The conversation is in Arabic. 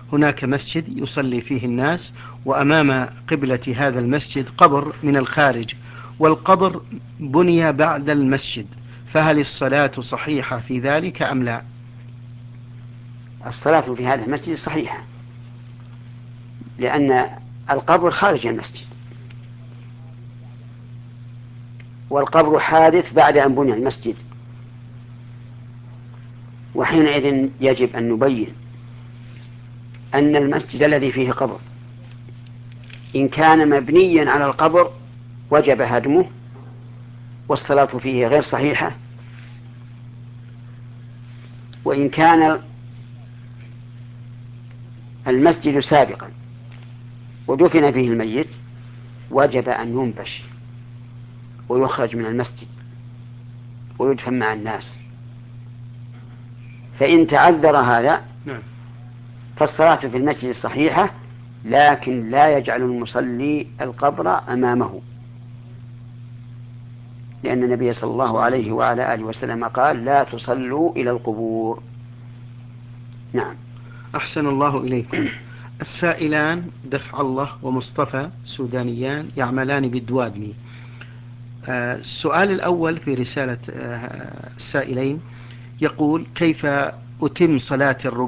هناك مسجد يصلي فيه الناس، وأمام قبلة هذا المسجد قبر من الخارج، والقبر بني بعد المسجد، فهل الصلاة صحيحة في ذلك أم لا؟ الصلاة في هذا المسجد صحيحة، لأن القبر خارج المسجد، والقبر حادث بعد أن بني المسجد، وحينئذ يجب أن نبين أن المسجد الذي فيه قبر إن كان مبنيا على القبر وجب هدمه والصلاة فيه غير صحيحة، وإن كان المسجد سابقا ودفن فيه الميت وجب أن ينبش ويخرج من المسجد ويدفن مع الناس. فإن تعذر هذا فالصلاة في المسجد صحيحة، لكن لا يجعل المصلي القبر أمامه، لأن النبي صلى الله عليه وعلى آله وسلم قال: لا تصلوا إلى القبور. نعم. أحسن الله إليكم. السائلان دفع الله ومصطفى سودانيان يعملان بالدوادمي. السؤال الأول في رسالة السائلين يقول: كيف أتم صلاة الرباعية